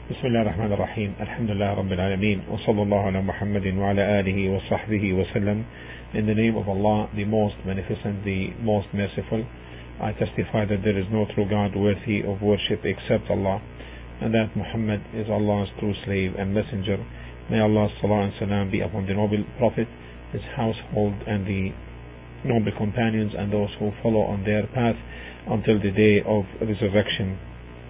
بسم الله الرحمن الرحيم. الحمد لله رب العالمين, وصلى الله على محمد وعلى آله وصحبه وسلم. In the name of Allah, the most beneficent, the most merciful, I testify that there is no true God worthy of worship except Allah, and that Muhammad is Allah's true slave and messenger. May Allah's salah and salam be upon the noble Prophet, his household, and the noble companions, and those who follow on their path until the day of resurrection.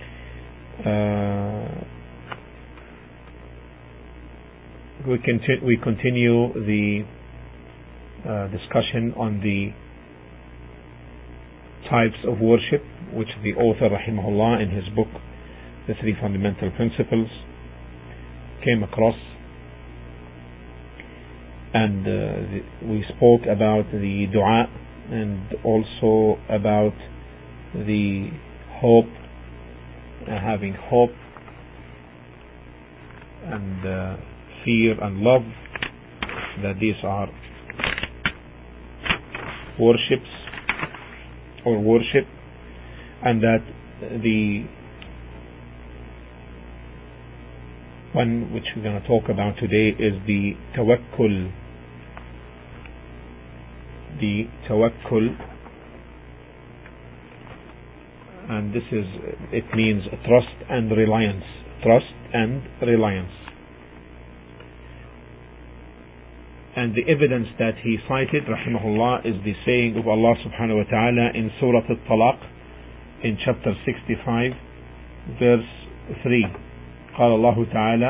We continue the discussion on the types of worship, which the author rahimahullah in his book The Three Fundamental Principles came across, and we spoke about the dua and also about the hope, having hope and fear and love, that these are worships or worship, and that the one which we're going to talk about today is the tawakkul. The tawakkul, and it means trust and reliance. Trust and reliance. And the evidence that he cited, rahimahullah, is the saying of Allah subhanahu wa ta'ala in Surah Al-Talaq, in chapter 65, verse 3. قال الله تعالى: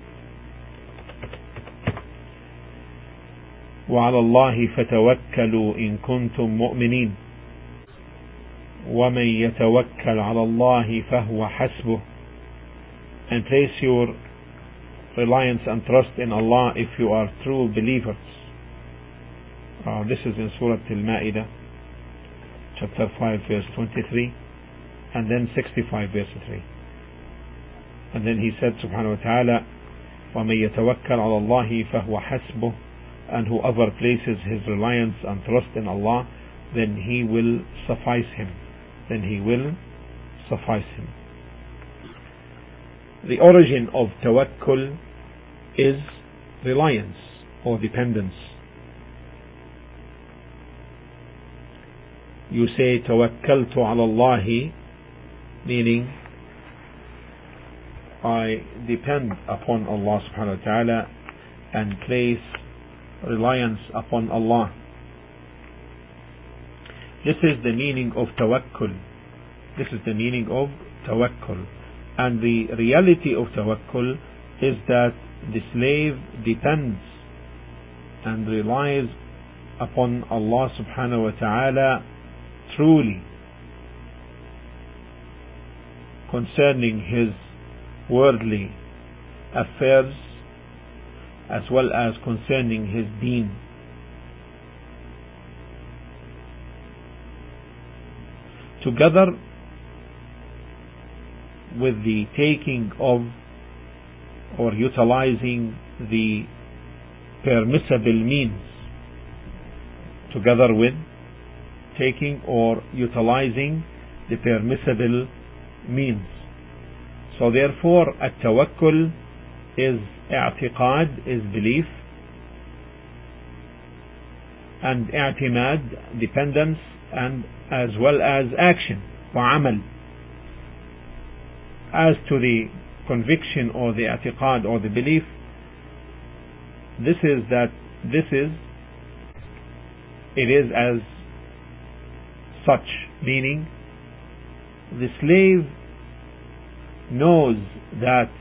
وعلى الله فتوكلوا إن كنتم مؤمنين ومن يتوكل على الله فهو حسبه. And place your reliance and trust in Allah if you are true believers. This is in Surah Al-Ma'idah, chapter 5, verse 23, and then 65, verse 3. And then he said, subhanahu wa ta'ala, وَمَن يَتَوَكَّلْ عَلَى اللَّهِ فَهُوَ حَسْبُهُ. And whoever places his reliance and trust in Allah, then he will suffice him. Then he will suffice him. The origin of tawakkul is reliance or dependence. You say tawakkaltu ala Allahi, meaning I depend upon Allah subhanahu wa ta'ala and place reliance upon Allah. This is the meaning of tawakkul. This is the meaning of tawakkul. And the reality of tawakkul is that the slave depends and relies upon Allah subhanahu wa ta'ala truly concerning his worldly affairs as well as concerning his deen. Together with the taking of or utilizing the permissible means, together with taking or utilizing the permissible means. So therefore, at-tawakkul is i'tiqad, is belief, and i'timad, dependence, and as well as action, wa'amal. As to the conviction or the i'tiqad or the belief, it is as such, meaning the slave knows that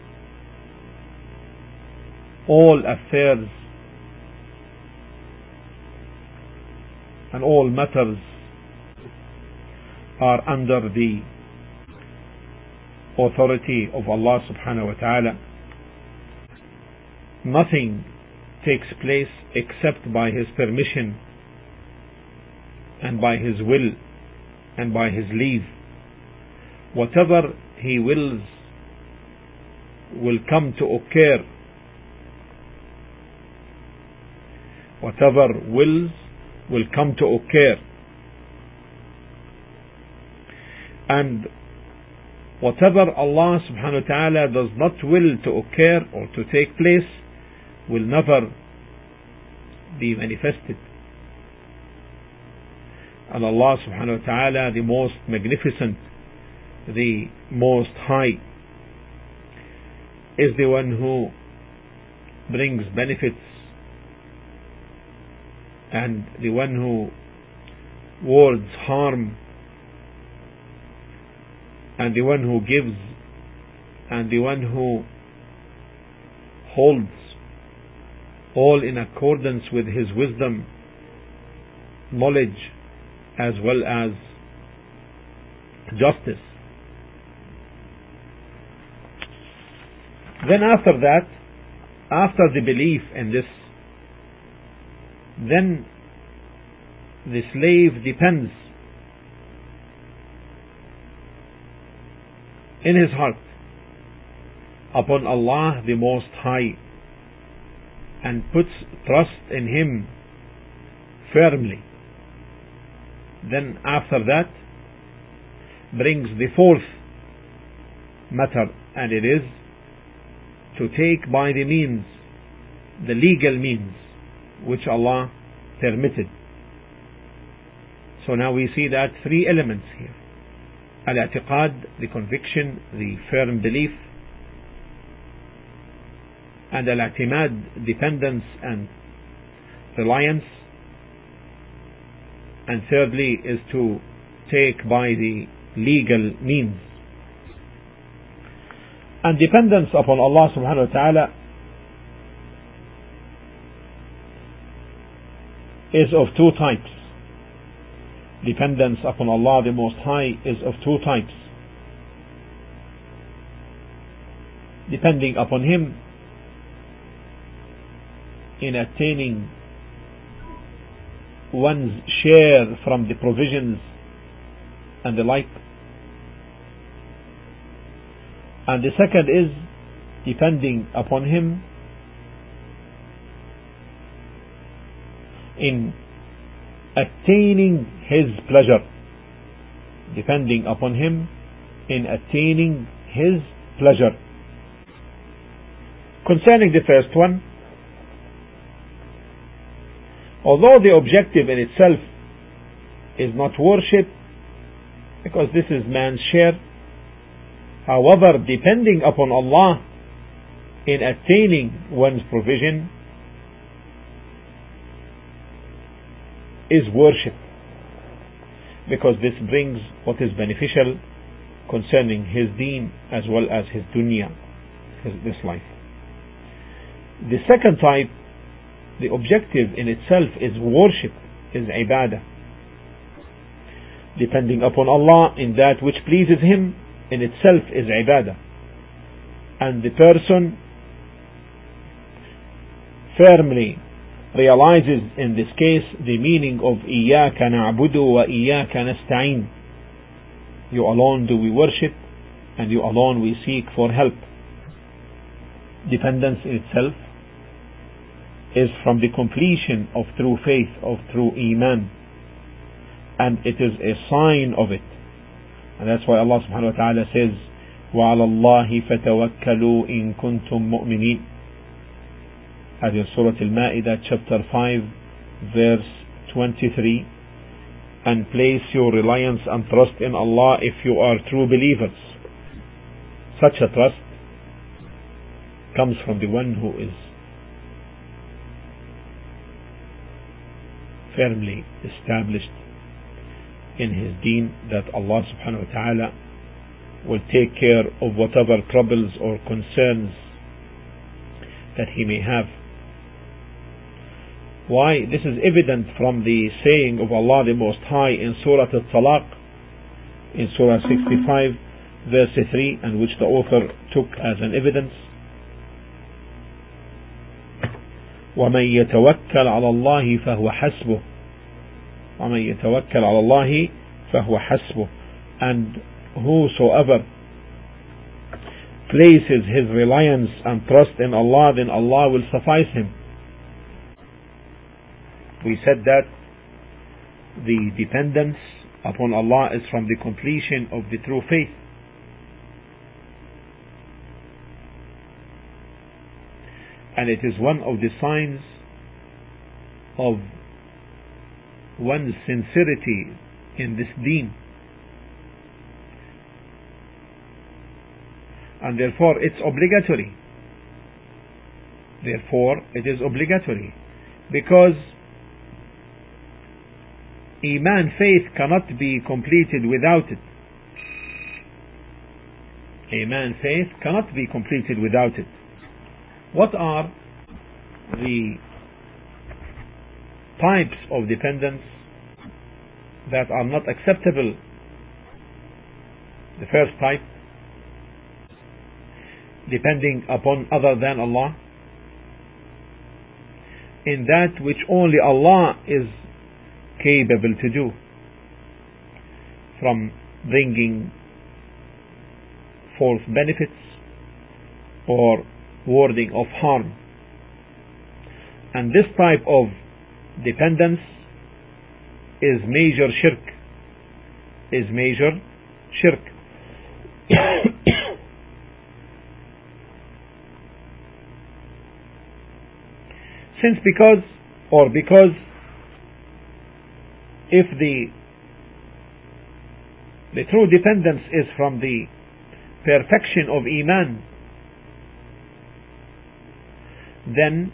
all affairs and all matters are under the authority of Allah subhanahu wa ta'ala. Nothing takes place except by His permission and by His will and by His leave. Whatever He wills will come to occur. Whatever wills will come to occur. And whatever Allah subhanahu wa ta'ala does not will to occur or to take place will never be manifested. And Allah subhanahu wa ta'ala, the most magnificent, the most high, is the one who brings benefits and the one who wards harm, and the one who gives, and the one who holds, all in accordance with His wisdom, knowledge, as well as justice. Then after that, after the belief in this, then the slave depends in his heart upon Allah the Most High and puts trust in Him firmly. Then after that brings the fourth matter, and it is to take by the means, the legal means which Allah permitted. So now we see that three elements here: al-i'tiqad, the conviction, the firm belief, and al-i'timad, dependence and reliance, and thirdly is to take by the legal means. And dependence upon Allah subhanahu wa ta'ala is of two types. Dependence upon Allah the Most High is of two types: depending upon Him in attaining one's share from the provisions and the like, and the second is depending upon Him in attaining His pleasure. Depending upon Him in attaining His pleasure. Concerning the first one, although the objective in itself is not worship, because this is man's share, however, depending upon Allah in attaining one's provision is worship, because this brings what is beneficial concerning his deen as well as his dunya, this life. The second type, the objective in itself is worship, is ibadah. Depending upon Allah in that which pleases Him in itself is ibadah. And the person firmly realizes in this case the meaning of إِيَّاكَ نَعْبُدُ وَإِيَّاكَ نَسْتَعِينُ. You alone do we worship, and you alone we seek for help. Dependence in itself is from the completion of true faith, of true iman, and it is a sign of it. And that's why Allah subhanahu wa ta'ala says, وَعَلَى اللَّهِ فَتَوَكَّلُوا إِن كُنتُم مُؤْمِنِينَ. As in Surah Al-Ma'idah chapter 5 verse 23, and place your reliance and trust in Allah if you are true believers. Such a trust comes from the one who is firmly established in his deen, that Allah subhanahu wa ta'ala will take care of whatever troubles or concerns that he may have. Why? This is evident from the saying of Allah the Most High in Surah Al-Talaq, in Surah 65 verse 3, and which the author took as an evidence. وَمَنْ يَتَوَكَّلْ عَلَى اللَّهِ فَهُوَ حَسْبُهُ. وَمَنْ يَتَوَكَّلْ عَلَى اللَّهِ فَهُوَ حَسْبُهُ. And whosoever places his reliance and trust in Allah, then Allah will suffice him. We said that the dependence upon Allah is from the completion of the true faith. and it is one of the signs of one's sincerity in this deen. And therefore it's obligatory. Therefore it is obligatory, because Iman, faith, cannot be completed without it. Iman, faith, cannot be completed without it. What are the types of dependence that are not acceptable? The first type, depending upon other than Allah in that which only Allah is capable to do, from bringing forth benefits or warding of harm. And this type of dependence is major shirk. Because if the true dependence is from the perfection of Iman, then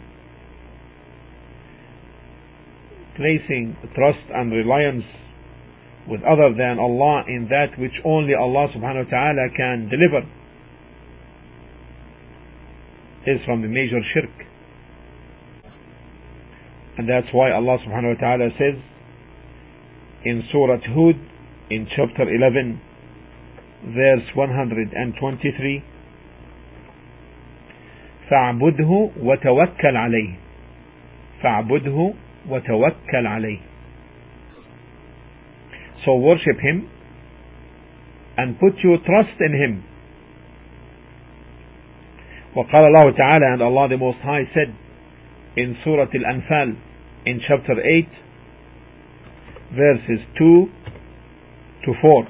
placing trust and reliance with other than Allah in that which only Allah subhanahu wa ta'ala can deliver is from the major shirk. And that's why Allah subhanahu wa ta'ala says in Surah Hud in chapter 11 verse 123, فَاعْبُدْهُ وَتَوَكَّلْ عَلَيْهِ فَاعْبُدْهُ وَتَوَكَّلْ عَلَيْهِ. So worship Him and put your trust in Him. وقال الله تعالى, and Allah the Most High said in Surah Al-Anfal in chapter 8 verses 2 to 4,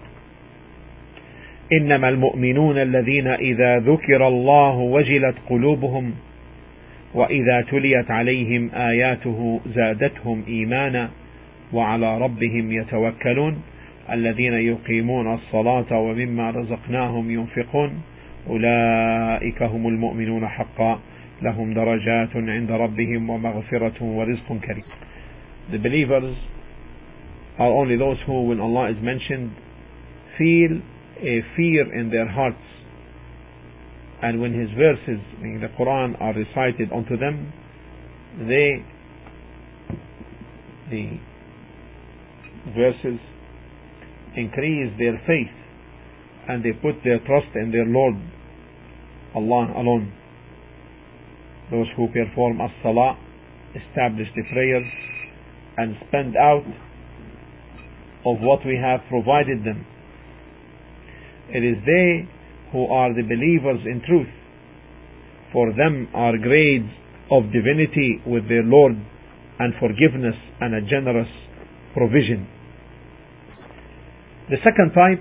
إنما المؤمنون الذين إذا ذكر الله وجلت قلوبهم وإذا تليت عليهم آياته زادتهم إيمانا وعلى ربهم يتوكلون الذين يقيمون الصلاة ومما رزقناهم ينفقون أولئك هم المؤمنون حقا لهم درجات عند ربهم ومغفرة ورزق كريم. The believers are only those who, when Allah is mentioned, feel a fear in their hearts, and when His verses, meaning the Quran, are recited unto them, the verses increase their faith and they put their trust in their Lord Allah alone. Those who perform as-salah, establish the prayers, and spend out of what we have provided them, it is they who are the believers in truth. For them are grades of divinity with their Lord, and forgiveness and a generous provision. The second type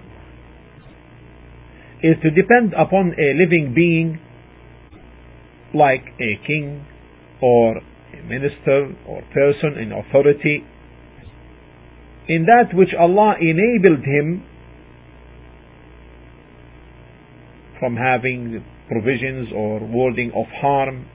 is to depend upon a living being like a king or a minister or person in authority in that which Allah enabled him from having provisions or warding of harm,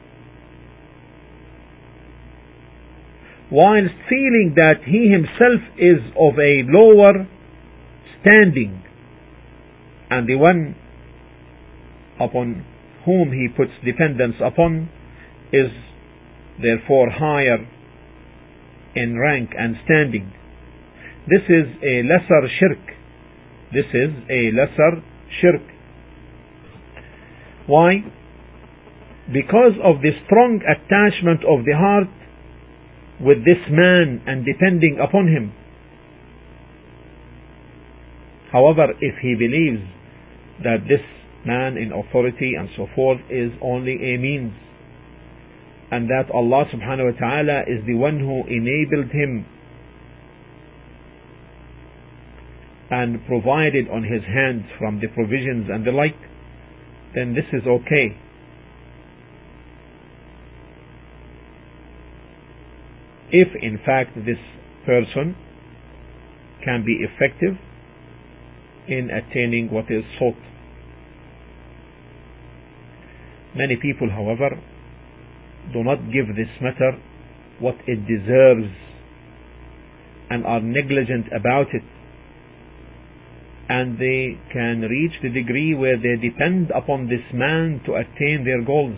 whilst feeling that he himself is of a lower standing, and the one upon whom he puts dependence upon is therefore higher in rank and standing. This is a lesser shirk. Why? Because of the strong attachment of the heart with this man and depending upon him. However, if he believes that this man in authority and so forth is only a means, and that Allah subhanahu wa ta'ala is the one who enabled him and provided on his hands from the provisions and the like, then this is okay. if in fact this person can be effective in attaining what is sought. Many people, however, do not give this matter what it deserves and are negligent about it, and they can reach the degree where they depend upon this man to attain their goals.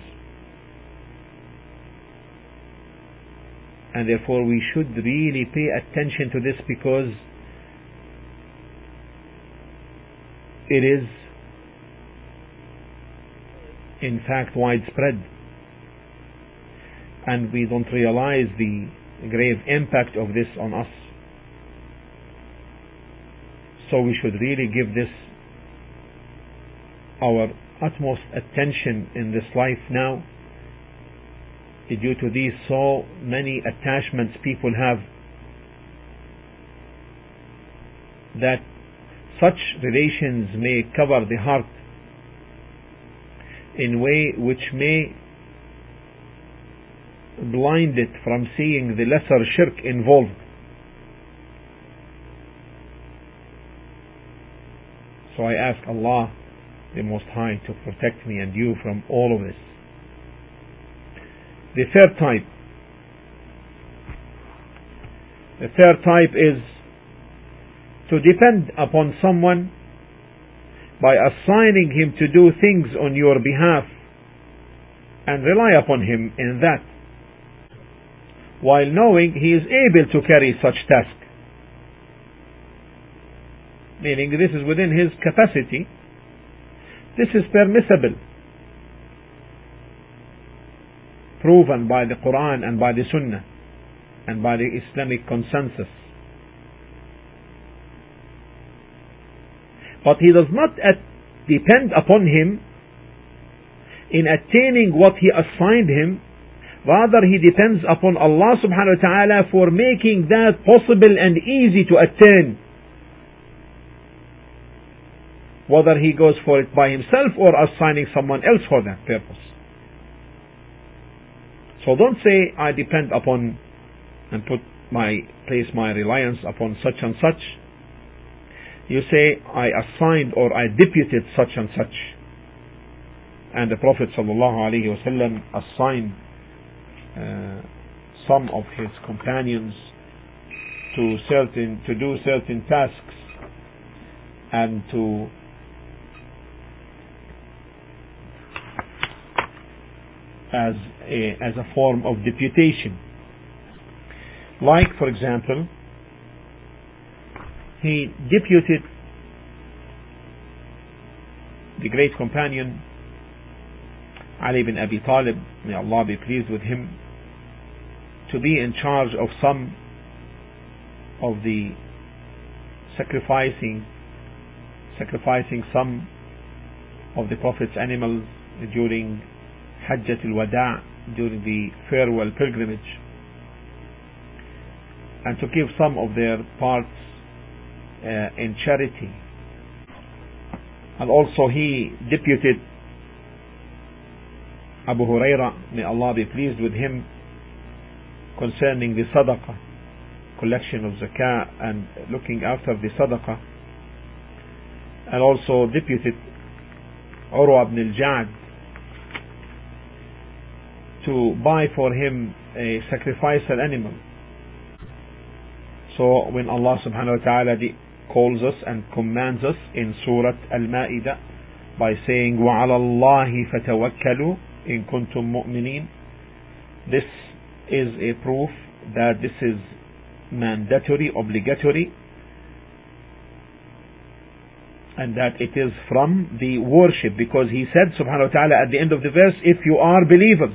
And therefore we should really pay attention to this, because it is in fact widespread, and we don't realize the grave impact of this on us. So we should really give this our utmost attention in this life now, due to these so many attachments people have, that such relations may cover the heart in a way which may blind it from seeing the lesser shirk involved. So I ask Allah the Most High to protect me and you from all of this. The third type is to depend upon someone by assigning him to do things on your behalf and rely upon him in that, while knowing he is able to carry such task. Meaning this is within his capacity. This is permissible, proven by the Quran and by the Sunnah and by the Islamic consensus. But he does not depend upon him in attaining what he assigned him. Rather, he depends upon Allah subhanahu wa ta'ala for making that possible and easy to attain, whether he goes for it by himself or assigning someone else for that purpose. So don't say, I depend upon and place my reliance upon such and such. You say, I assigned or I deputed such and such. And the Prophet ﷺ assigned some of his companions to do certain tasks and as a form of deputation. Like, for example, he deputed the great companion Ali ibn Abi Talib, may Allah be pleased with him, to be in charge of some of the sacrificing some of the Prophet's animals during Hajjat al-Wada', during the farewell pilgrimage, and to give some of their parts in charity. And also he deputed Abu Huraira, may Allah be pleased with him, concerning the sadaqah, collection of zakah and looking after the sadaqah, and also deputed Urwa ibn al-Ja'd to buy for him a sacrificial animal. So when Allah subhanahu wa ta'ala calls us and commands us in Surah Al-Ma'idah by saying وَعَلَى اللَّهِ فَتَوَكَّلُوا إِن كُنتُم مُؤْمِنِينَ, this is a proof that this is mandatory, obligatory, and that it is from the worship, because he said subhanahu wa ta'ala at the end of the verse, if you are believers.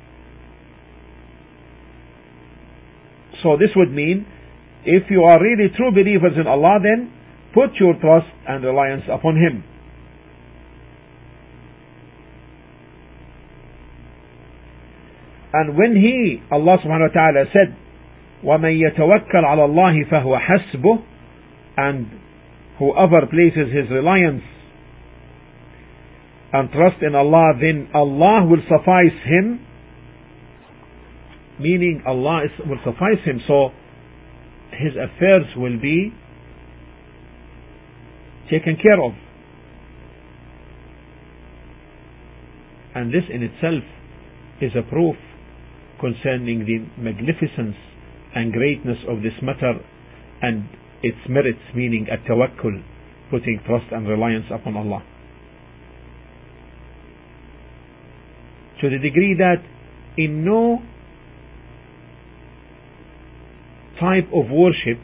So this would mean, if you are really true believers in Allah, then put your trust and reliance upon Him. And when Allah subhanahu wa ta'ala said, وَمَنْ يَتَوَكَّلْ عَلَى اللَّهِ فَهُوَ حَسْبُهُ, and whoever places his reliance and trust in Allah, then Allah will suffice him. meaning Allah will suffice him, so his affairs will be taken care of. And this in itself is a proof concerning the magnificence and greatness of this matter and its merits, meaning at-tawakkul, putting trust and reliance upon Allah. To the degree that in no type of worship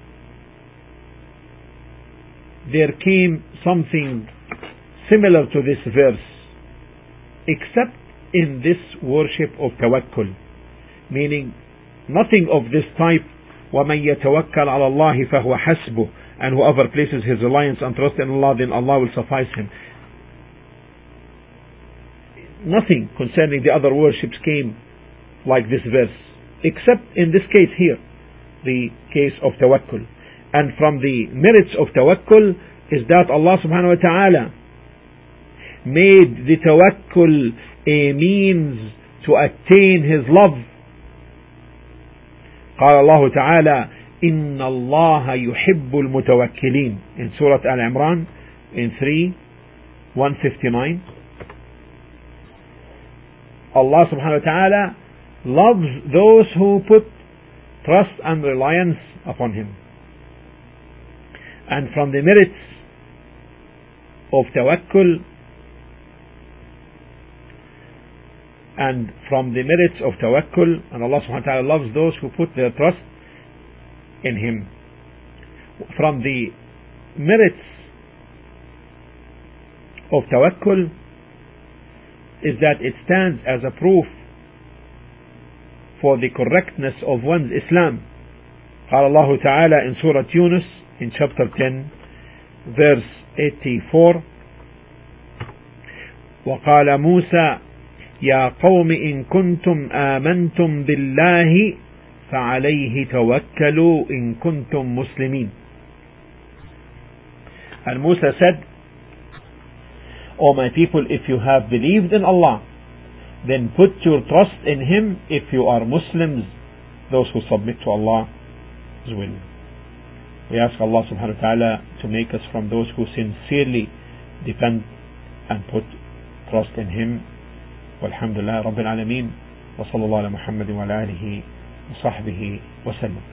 there came something similar to this verse except in this worship of tawakkul, meaning nothing of this type, وَمَنْ يَتَوَكَّلْ عَلَى اللَّهِ فَهُوَ حَسْبُهُ, and whoever places his reliance and trust in Allah, then Allah will suffice him. Nothing concerning the other worships came like this verse, except in this case here, the case of tawakkul. And from the merits of tawakkul is that Allah subhanahu wa ta'ala made the tawakkul a means to attain his love. قال الله تعالى إن الله يحب المتوكلين in Surah Al-Imran in 159. Allah subhanahu wa ta'ala loves those who put trust and reliance upon him. And from the merits of tawakkul and Allah subhanahu wa ta'ala loves those who put their trust in him. From the merits of tawakkul is that it stands as a proof for the correctness of one's Islam. قال الله تعالى in Surah Yunus in chapter 10 verse 84, وقال موسى يا قوم إن كنتم آمنتم بالله فعليه توكلوا إن كنتم مسلمين. And Musa said, O my people, if you have believed in Allah, then put your trust in him if you are Muslims, those who submit to Allah's will. We ask Allah subhanahu wa ta'ala to make us from those who sincerely depend and put trust in him. والحمد لله رب العالمين وصلى الله على محمد وعلى آله وصحبه وسلم.